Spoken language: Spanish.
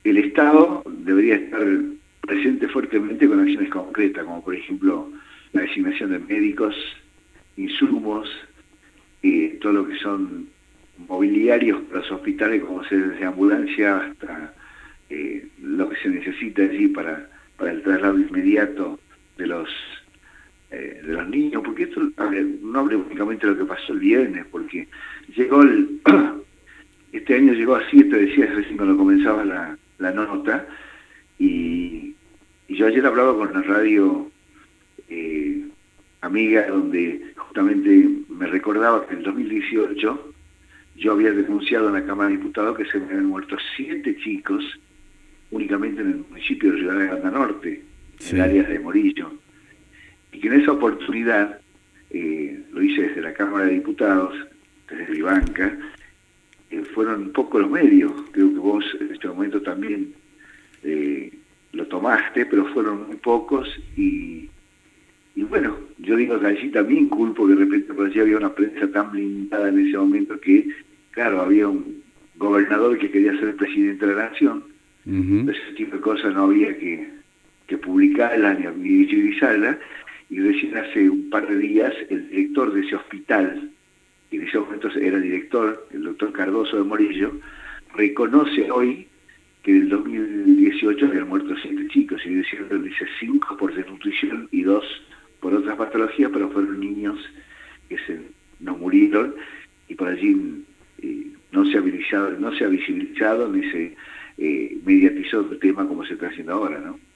el Estado debería estar presente fuertemente con acciones concretas, como por ejemplo la designación de médicos, insumos, todo lo que son mobiliarios para los hospitales, como ser desde ambulancia hasta lo que se necesita allí para el traslado inmediato de los niños, porque esto no habla únicamente de lo que pasó el viernes, porque llegó este año llegó así, te decía recién cuando comenzaba la nota, y yo ayer hablaba con una radio amiga donde justamente me recordaba que en el 2018 yo había denunciado en la Cámara de Diputados que se me habían muerto 7 chicos únicamente en el municipio de Rivadavia Norte, sí, en el área de Morillo, y que en esa oportunidad, lo hice desde la Cámara de Diputados, desde mi banca, fueron pocos los medios, creo que vos en este momento también lo tomaste, pero fueron muy pocos, y bueno, yo digo que allí también culpo que de repente por allí había una prensa tan blindada en ese momento que, claro, había un gobernador que quería ser presidente de la nación. Ese tipo de cosas no había que publicarla ni visibilizarla, y recién hace un par de días el director de ese hospital, que en ese momento era director, el doctor Cardoso de Morillo, reconoce hoy que en el 2018 habían muerto 7 chicos, y dice 5 por desnutrición y 2 por otras patologías, pero fueron niños que no murieron, y por allí no se ha visibilizado ni se mediatizó el tema como se está haciendo ahora, ¿no?